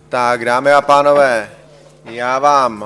Tak, dámy a pánové, já vám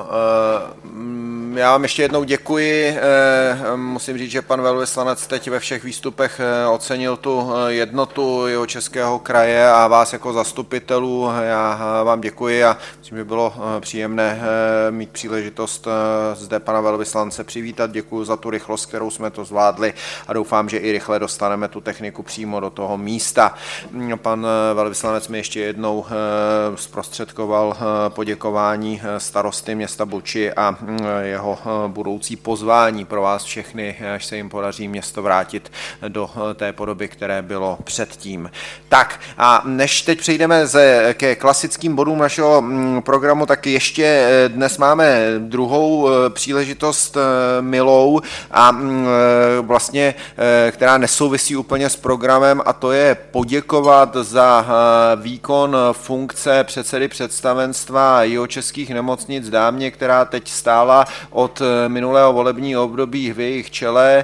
ještě jednou děkuji. Musím říct, že pan velvyslanec teď ve všech výstupech ocenil tu jednotu Jihočeského kraje a vás jako zastupitelů. Já vám děkuji a myslím, že bylo příjemné mít příležitost zde pana velvyslance přivítat. Děkuji za tu rychlost, kterou jsme to zvládli a doufám, že i rychle dostaneme tu techniku přímo do toho místa. Pan velvyslanec mi ještě jednou zprostředkoval poděkování starosty města Buči a jeho budoucí pozvání pro vás všechny, až se jim podaří město vrátit do té podoby, které bylo předtím. Tak a než teď přejdeme ke klasickým bodům našeho programu, tak ještě dnes máme druhou příležitost milou a vlastně, která nesouvisí úplně s programem, a to je poděkovat za výkon funkce předsedy představenstva Jihočeských nemocnic dámě, která teď stála od minulého volebního období v jejich čele,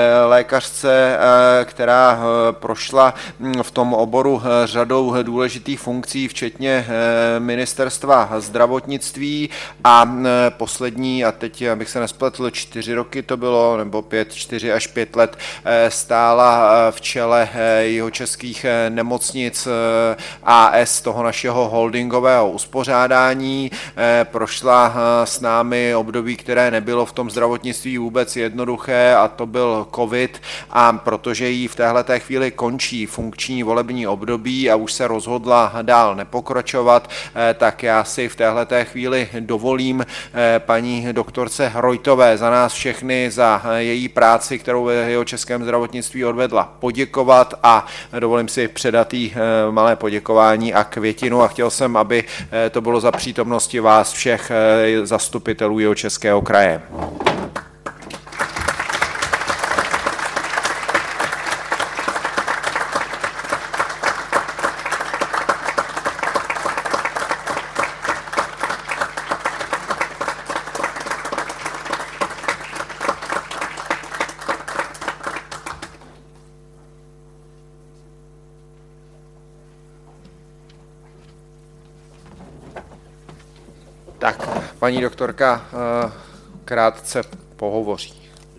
lékařce, která prošla v tom oboru řadou důležitých funkcí, včetně ministerstva zdravotnictví a poslední, a teď abych se nespletl, 4 roky to bylo, nebo 4 až 5 let, stála v čele Jihočeských nemocnic AS, toho našeho holdingového uspořádání. Prošla s námi období, které nebylo v tom zdravotnictví vůbec jednoduché, a to byl covid, a protože jí v téhleté chvíli končí funkční volební období a už se rozhodla dál nepokračovat, tak já si v téhleté chvíli dovolím paní doktorce Rojtové za nás všechny, za její práci, kterou v Jihočeském zdravotnictví odvedla, poděkovat a dovolím si předat jí malé poděkování a květinu, a chtěl jsem, aby to bylo za přítomnosti vás všech zastupitelů Jihočeského kraje. Tak, paní doktorka krátce pohovoří.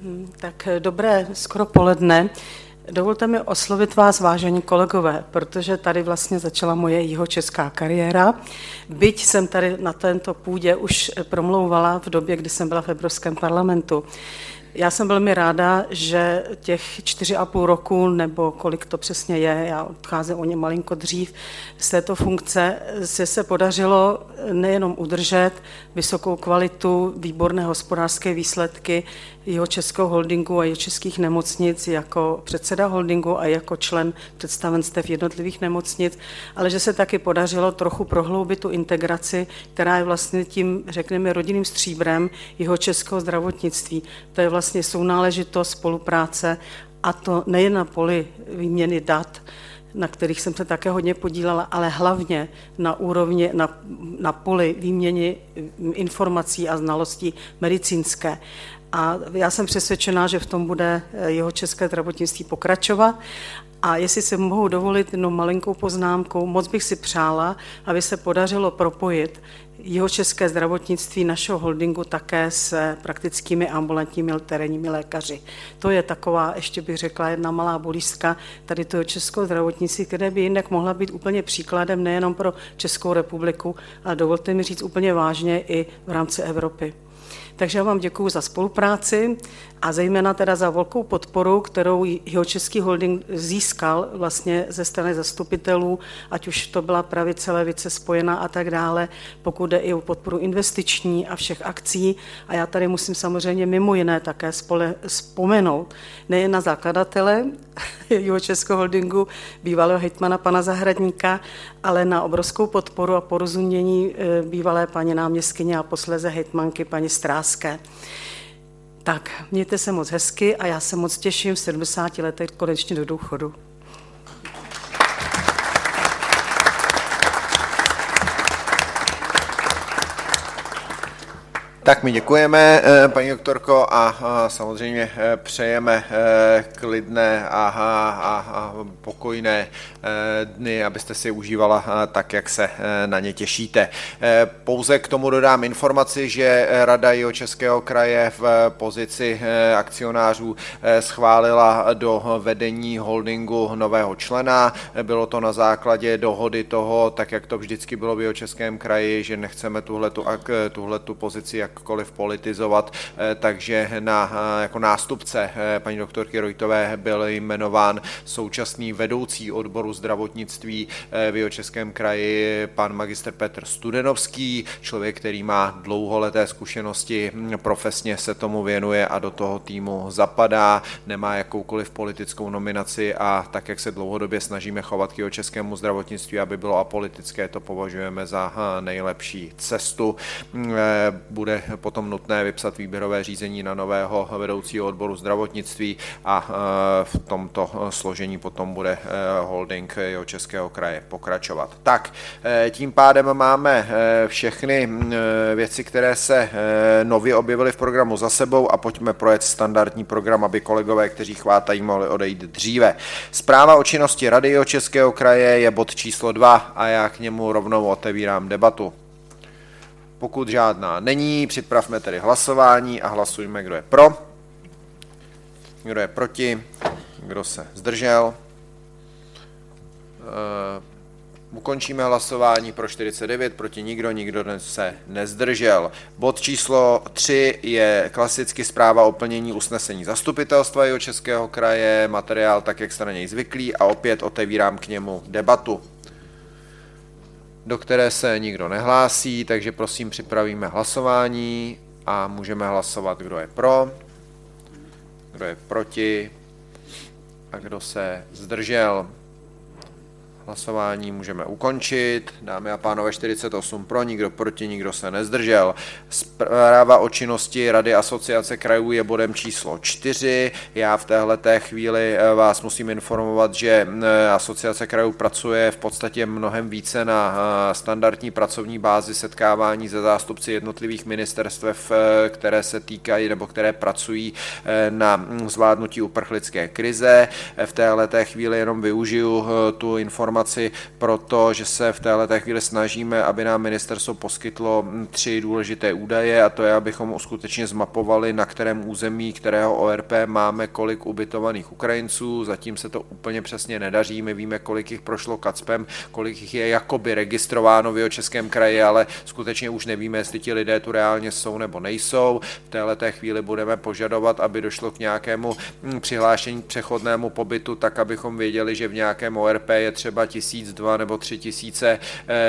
Tak dobré skoro poledne. Dovolte mi oslovit vás, vážení kolegové, protože tady vlastně začala moje jihočeská kariéra. Byť jsem tady na této půdě už promlouvala v době, kdy jsem byla v Evropském parlamentu. Já jsem velmi ráda, že těch 4,5 roku, nebo kolik to přesně je, já odcházím o ně malinko dřív, z této funkce se podařilo nejenom udržet vysokou kvalitu, výborné hospodářské výsledky Jihočeského holdingu a Jihočeských nemocnic jako předseda holdingu a jako člen představenstev jednotlivých nemocnic, ale že se taky podařilo trochu prohloubit tu integraci, která je vlastně tím, řekněme, rodinným stříbrem Jihočeského zdravotnictví. To je vlastně sounáležitost, spolupráce, a to nejen na poli výměny dat, na kterých jsem se také hodně podílela, ale hlavně na úrovni, na poli výměny informací a znalostí medicínské. A já jsem přesvědčená, že v tom bude Jihočeské zdravotnictví pokračovat. A jestli si mohu dovolit jednou malinkou poznámku, moc bych si přála, aby se podařilo propojit Jihočeské zdravotnictví našeho holdingu také s praktickými ambulantními terénními lékaři. To je taková, ještě bych řekla, jedna malá bolístka tady toho českého zdravotnictví, které by jinak mohla být úplně příkladem nejenom pro Českou republiku, ale dovolte mi říct úplně vážně i v rámci Evropy. Takže já vám děkuji za spolupráci a zejména teda za velkou podporu, kterou Jihočeský holding získal vlastně ze strany zastupitelů, ať už to byla pravice, levice spojená a tak dále, pokud jde i o podporu investiční a všech akcí. A já tady musím samozřejmě mimo jiné také vzpomenout nejen na zakladatele Jihočeského holdingu, bývalého hejtmana pana Zahradníka, ale na obrovskou podporu a porozumění bývalé paní náměstkyně a posléze hejtmanky paní Stráské. Tak, mějte se moc hezky a já se moc těším v 70 letech konečně do důchodu. Tak my děkujeme, paní doktorko, a samozřejmě přejeme klidné a pokojné dny, abyste si užívala tak, jak se na ně těšíte. Pouze k tomu dodám informaci, že Rada Jihočeského kraje v pozici akcionářů schválila do vedení holdingu nového člena. Bylo to na základě dohody toho, tak jak to vždycky bylo v Jihočeském kraji, že nechceme tuhletu pozici jakkoliv politizovat, takže jako nástupce paní doktorky Rojtové byl jmenován současný vedoucí odboru zdravotnictví v Jihočeském kraji pan magistr Petr Studenovský, člověk, který má dlouholeté zkušenosti, profesně se tomu věnuje a do toho týmu zapadá, nemá jakoukoliv politickou nominaci a tak, jak se dlouhodobě snažíme chovat k jihočeskému zdravotnictví, aby bylo apolitické, to považujeme za nejlepší cestu. Bude potom nutné vypsat výběrové řízení na nového vedoucího odboru zdravotnictví a v tomto složení potom bude holding Jihočeského kraje pokračovat. Tak, tím pádem máme všechny věci, které se nově objevily v programu za sebou a pojďme projet standardní program, aby kolegové, kteří chvátají, mohli odejít dříve. Zpráva o činnosti Rady Jihočeského kraje je bod číslo 2 a já k němu rovnou otevírám debatu. Pokud žádná není, připravme tedy hlasování a hlasujme, kdo je pro, kdo je proti, kdo se zdržel. Ukončíme hlasování pro 49, proti nikdo se nezdržel. Bod číslo 3 je klasicky zpráva o plnění usnesení zastupitelstva Jihočeského kraje, materiál tak, jak jste na něj zvyklí a opět otevírám k němu debatu, do které se nikdo nehlásí, takže prosím připravíme hlasování a můžeme hlasovat, kdo je pro, kdo je proti a kdo se zdržel. Hlasování můžeme ukončit. Dámy a pánové, 48 pro, nikdo proti, nikdo se nezdržel. Zpráva o činnosti Rady Asociace krajů je bodem číslo 4. Já v téhleté chvíli vás musím informovat, že Asociace krajů pracuje v podstatě mnohem více na standardní pracovní bázi setkávání se zástupci jednotlivých ministerstev, které se týkají nebo které pracují na zvládnutí uprchlické krize. V téhleté chvíli jenom využiju tu informaci, protože se v této chvíli snažíme, aby nám ministerstvo poskytlo 3 důležité údaje, a to je, abychom skutečně zmapovali, na kterém území, kterého ORP máme kolik ubytovaných Ukrajinců. Zatím se to úplně přesně nedaří. My víme, kolik jich prošlo KACPem, kolik jich je jakoby registrováno v Jihočeském kraji, ale skutečně už nevíme, jestli ti lidé tu reálně jsou nebo nejsou. V této chvíli budeme požadovat, aby došlo k nějakému přihlášení k přechodnému pobytu, tak abychom věděli, že v nějakém ORP je třeba 1002 nebo 3000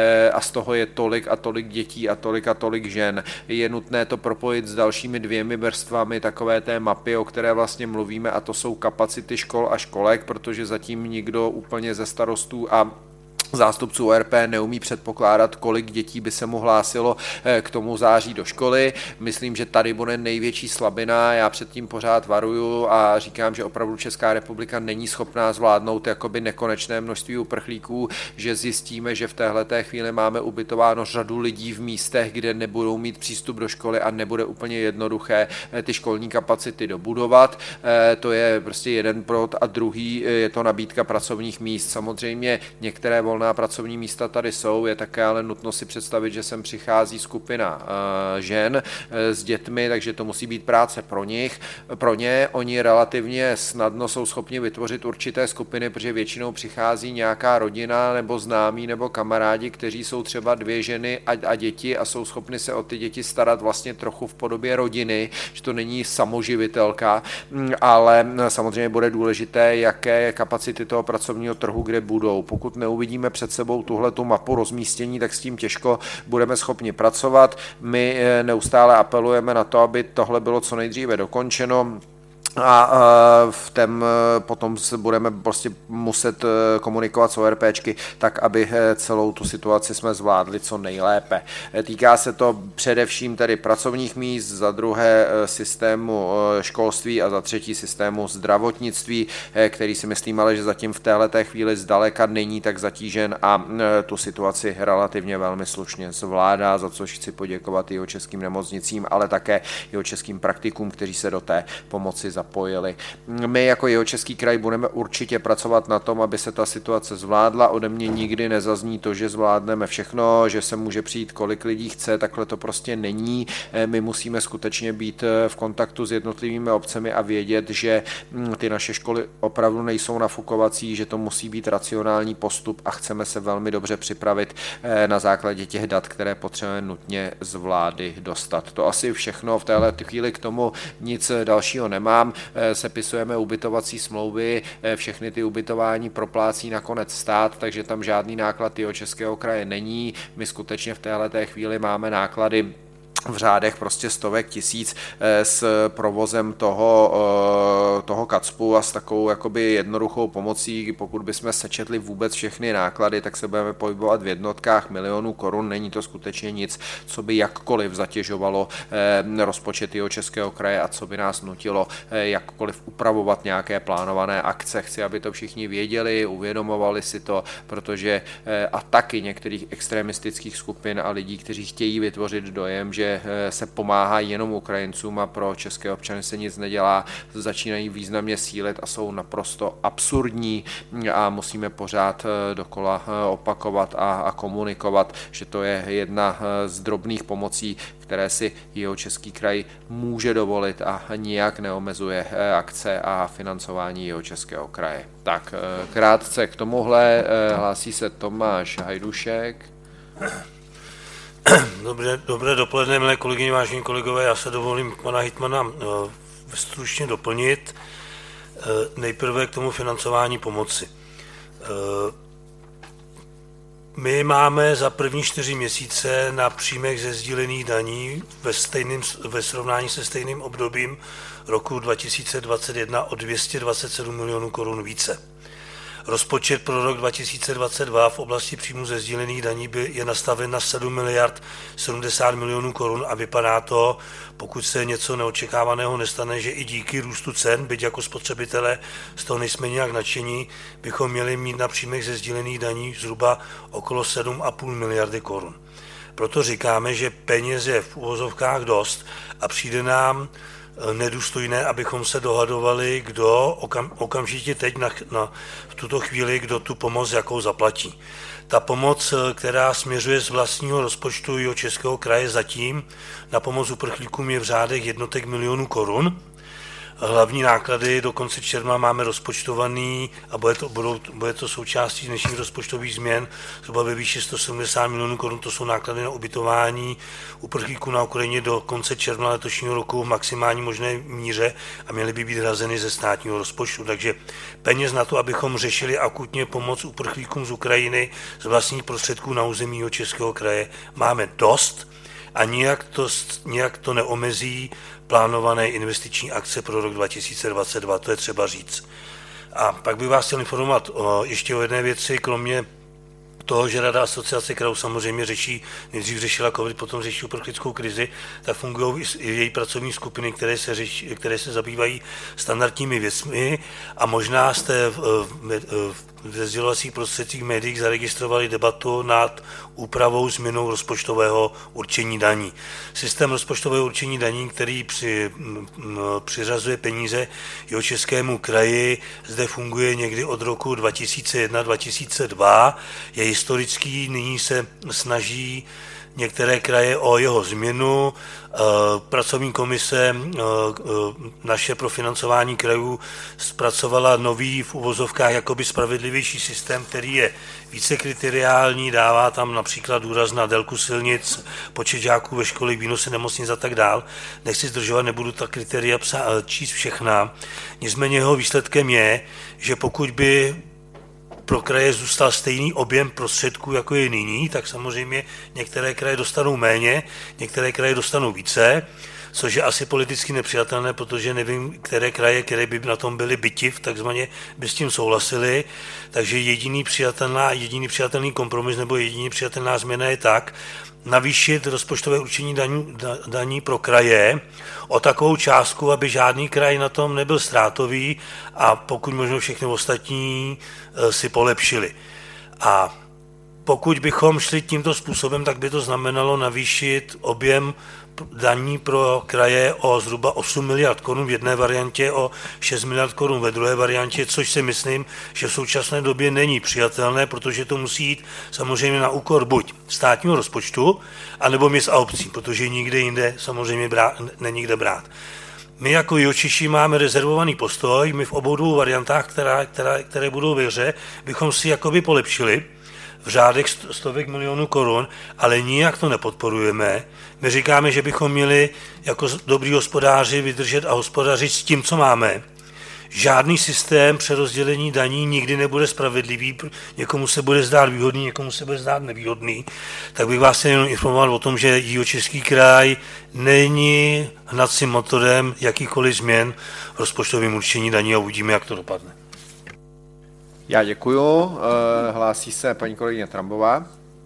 a z toho je tolik a tolik dětí a tolik žen. Je nutné to propojit s dalšími 2 vrstvami takové té mapy, o které vlastně mluvíme, a to jsou kapacity škol a školek, protože zatím nikdo úplně ze starostů a zástupců ORP neumí předpokládat, kolik dětí by se mu hlásilo k tomu září do školy. Myslím, že tady bude největší slabina. Já před tím pořád varuju a říkám, že opravdu Česká republika není schopná zvládnout jakoby nekonečné množství uprchlíků, že zjistíme, že v téhleté chvíli máme ubytováno řadu lidí v místech, kde nebudou mít přístup do školy a nebude úplně jednoduché ty školní kapacity dobudovat. To je prostě jeden prot a druhý je to nabídka pracovních míst. Samozřejmě některé volné pracovní místa tady jsou, je také ale nutno si představit, že sem přichází skupina žen s dětmi, takže to musí být práce pro ně. Oni relativně snadno jsou schopni vytvořit určité skupiny, protože většinou přichází nějaká rodina nebo známí nebo kamarádi, kteří jsou třeba 2 ženy a děti a jsou schopni se o ty děti starat vlastně trochu v podobě rodiny, že to není samoživitelka, ale samozřejmě bude důležité, jaké kapacity toho pracovního trhu kde budou. Pokud neuvidíme před sebou tuhletu mapu rozmístění, tak s tím těžko budeme schopni pracovat. My neustále apelujeme na to, aby tohle bylo co nejdříve dokončeno. a potom se budeme prostě muset komunikovat s ORPčky tak, aby celou tu situaci jsme zvládli co nejlépe. Týká se to především tedy pracovních míst, za druhé systému školství a za třetí systému zdravotnictví, který si myslím ale, že zatím v téhleté chvíli zdaleka není tak zatížen a tu situaci relativně velmi slušně zvládá, za což chci poděkovat jeho českým nemocnicím, ale také jeho českým praktikům, kteří se do té pomoci zapojili. My jako Jihočeský kraj budeme určitě pracovat na tom, aby se ta situace zvládla. Ode mě nikdy nezazní to, že zvládneme všechno, že se může přijít kolik lidí chce, takhle to prostě není. My musíme skutečně být v kontaktu s jednotlivými obcemi a vědět, že ty naše školy opravdu nejsou nafukovací, že to musí být racionální postup a chceme se velmi dobře připravit na základě těch dat, které potřebujeme nutně z vlády dostat. To asi všechno, v téhle chvíli k tomu nic dalšího nemám. Sepisujeme ubytovací smlouvy, všechny ty ubytování proplácí nakonec stát, takže tam žádný náklad Jihočeského kraje není. My skutečně v téhleté chvíli máme náklady v řádech prostě stovek tisíc s provozem toho KACPu a s takovou jakoby jednoduchou pomocí. Pokud bychom sečetli vůbec všechny náklady, tak se budeme pohybovat v jednotkách milionů korun. Není to skutečně nic, co by jakkoliv zatěžovalo rozpočet Jihočeského kraje a co by nás nutilo jakkoliv upravovat nějaké plánované akce. Chci, aby to všichni věděli, uvědomovali si to, protože ataky některých extremistických skupin a lidí, kteří chtějí vytvořit dojem, že se pomáhá jenom Ukrajincům a pro české občany se nic nedělá, začínají významně sílit a jsou naprosto absurdní a musíme pořád dokola opakovat a komunikovat, že to je jedna z drobných pomocí, které si Jihočeský kraj může dovolit a nijak neomezuje akce a financování Jihočeského kraje. Tak krátce k tomuhle hlásí se Tomáš Hajdušek. Dobré dopoledne, milé kolegyně, vážení kolegové. Já se dovolím pana hejtmana stručně doplnit. Nejprve k tomu financování pomoci. My máme za první 4 měsíce na příjmech ze sdílených daní ve srovnání se stejným obdobím roku 2021 o 227 milionů korun více. Rozpočet pro rok 2022 v oblasti příjmů ze sdílených daní je nastaven na 7 miliard 70 milionů korun a vypadá to, pokud se něco neočekávaného nestane, že i díky růstu cen, byť jako spotřebitelé z toho nejsme nějak nadšení, bychom měli mít na příjmech ze sdílených daní zhruba okolo 7,5 miliardy korun. Proto říkáme, že peněz je v uvozovkách dost a přijde nám nedůstojné, abychom se dohadovali, kdo okamžitě teď v tuto chvíli, kdo tu pomoc jakou zaplatí. Ta pomoc, která směřuje z vlastního rozpočtu Jihočeského kraje zatím na pomoc uprchlíkům je v řádech jednotek milionů korun. Hlavní náklady do konce června máme rozpočtovaný a bude to součástí dnešních rozpočtových změn zhruba ve výši 170 milionů korun. To jsou náklady na ubytování uprchlíků na Ukrajině do konce června letošního roku v maximální možné míře a měly by být hrazeny ze státního rozpočtu. Takže peněz na to, abychom řešili akutně pomoc uprchlíkům z Ukrajiny z vlastních prostředků na území Jihočeského kraje, máme dost a nijak to neomezí plánované investiční akce pro rok 2022, to je třeba říct. A pak bych vás chtěl informovat ještě o jedné věci, kromě toho, že Rada asociace krajů samozřejmě nejdřív řešila COVID, potom řeší uprchlickou krizi, tak fungují i její pracovní skupiny, které se zabývají standardními věcmi a možná jste ve sdělovacích prostředcích médiích zaregistrovali debatu nad úpravou změnou rozpočtového určení daní. Systém rozpočtového určení daní, který přiřazuje peníze Jihočeskému kraji, zde funguje někdy od roku 2001-2002, je historický, nyní se snaží některé kraje o jeho změnu. Pracovní komise naše pro financování krajů zpracovala nový v uvozovkách jakoby spravedlivější systém, který je více kriteriální, dává tam například důraz na délku silnic, počet žáků ve škole, výnosy nemocnic a tak dál. Nechci zdržovat, nebudu ta kritéria číst všechna. Nicméně jeho výsledkem je, že pokud by pro kraje zůstal stejný objem prostředků, jako je nyní, tak samozřejmě některé kraje dostanou méně, některé kraje dostanou více. což je asi politicky nepřijatelné, protože nevím, které kraje, které by na tom byly bytiv, takzvaně by s tím souhlasili, takže jediný přijatelný kompromis nebo jediný přijatelná změna je tak, navýšit rozpočtové určení daní pro kraje o takovou částku, aby žádný kraj na tom nebyl ztrátový a pokud možno všechny ostatní si polepšili. A pokud bychom šli tímto způsobem, tak by to znamenalo navýšit objem daní pro kraje o zhruba 8 miliard korun v jedné variantě, o 6 miliard korun ve druhé variantě, což si myslím, že v současné době není přijatelné, protože to musí jít samozřejmě na úkor buď státního rozpočtu, anebo měst a obcí, protože nikde jinde samozřejmě není kde brát. My jako Jihočeši máme rezervovaný postoj, my v obou dvou variantách, které budou ve hře, bychom si jakoby polepšili v řádech stovek milionů korun, ale nijak to nepodporujeme. My říkáme, že bychom měli jako dobrý hospodáři vydržet a hospodařit s tím, co máme. Žádný systém přerozdělení daní nikdy nebude spravedlivý, někomu se bude zdát výhodný, někomu se bude zdát nevýhodný. Tak bych vás jenom informoval o tom, že Jihočeský kraj není hnacím motorem jakýchkoliv změn v rozpočtovém určení daní a uvidíme, jak to dopadne. Já děkuju. Hlásí se paní kolegyně Trambová.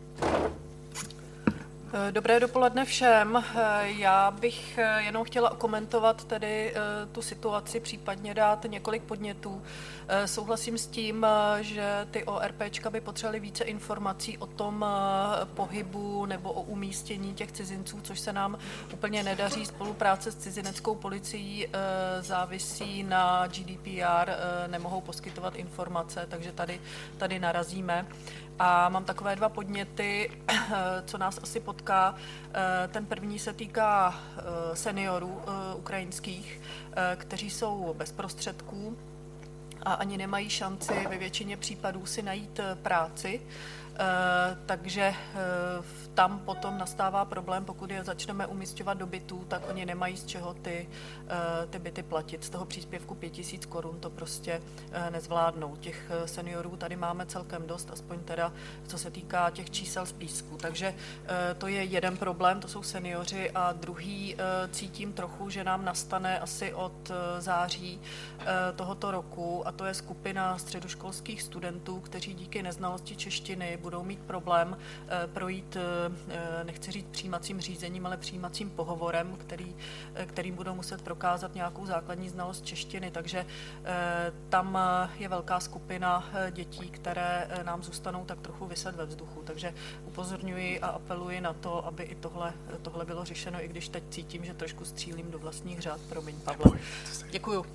Dobré dopoledne všem. Já bych jenom chtěla komentovat tedy tu situaci, případně dát několik podnětů. Souhlasím s tím, že ty ORPčka by potřebovaly více informací o tom pohybu nebo o umístění těch cizinců, což se nám úplně nedaří. Spolupráce s cizineckou policií závisí na GDPR, nemohou poskytovat informace, takže tady narazíme. A mám takové dva podněty, co nás asi potká. Ten první se týká seniorů ukrajinských, kteří jsou bez prostředků a ani nemají šanci ve většině případů si najít práci. Takže tam potom nastává problém, pokud je začneme umisťovat do bytů, tak oni nemají z čeho ty byty platit. Z toho příspěvku 5 000 korun to prostě nezvládnou. Těch seniorů tady máme celkem dost, aspoň teda co se týká těch čísel z Písku. Takže to je jeden problém, to jsou seniori, a druhý cítím trochu, že nám nastane asi od září tohoto roku, a to je skupina středoškolských studentů, kteří díky neznalosti češtiny budou mít problém projít, nechci říct přijímacím řízením, ale přijímacím pohovorem, kterým budou muset prokázat nějakou základní znalost češtiny. Takže tam je velká skupina dětí, které nám zůstanou tak trochu viset ve vzduchu. Takže upozorňuji a apeluji na to, aby i tohle bylo řešeno, i když teď cítím, že trošku střílím do vlastních řád. Promiň, Pavle. Děkuju.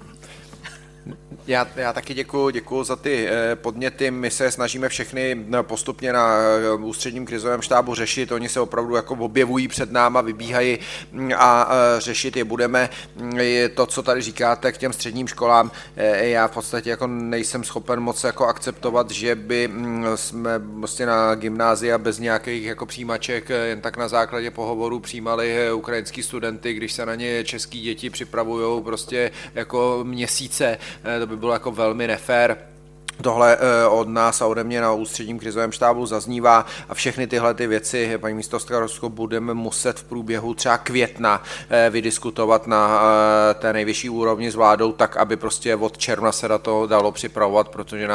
Já taky děkuju za ty podněty. My se snažíme všechny postupně na ústředním krizovém štábu řešit. Oni se opravdu jako objevují před náma, vybíhají a řešit je budeme. To, co tady říkáte k těm středním školám, já v podstatě jako nejsem schopen moc jako akceptovat, že by jsme prostě na gymnázia bez nějakých jako přijímaček jen tak na základě pohovoru přijímali ukrajinský studenty, když se na ně český děti připravují prostě jako měsíce. To by bylo jako velmi nefér. Tohle od nás a ode mě na ústředním krizovém štábu zaznívá a všechny tyhle ty věci, paní místostarostko, budeme muset v průběhu třeba května vydiskutovat na té nejvyšší úrovni s vládou tak, aby prostě od června se na to dalo připravovat, protože